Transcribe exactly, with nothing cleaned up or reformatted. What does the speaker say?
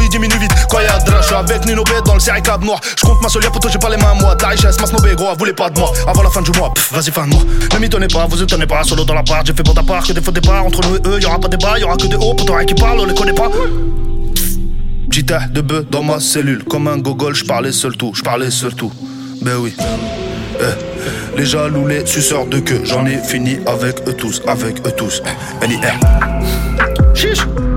diminue vite. Quand y'a de je suis avec Nino B dans le série cab noir. J'compte ma seule poto, j'ai pas les mains à moi. De la richesse, ma snobé, gros, voulez pas de moi. Avant la fin du mois, pff, vas-y, fin de moi. Ne m'étonnez pas, vous étonnez pas, solo dans la part. J'ai fait pour ta part que des faux départs. Entre nous et eux, y'aura pas de débat, y'aura que des hauts. Pour rien qui parle, on les connaît pas. Petit air de bœuf dans ma cellule. Comme un gogol, j'parlais seul tout, j'parlais seul tout. Ben oui. Eh. Les jaloux, les suceurs de queue. J'en ai fini avec eux tous, avec eux tous. N I R. Chiche.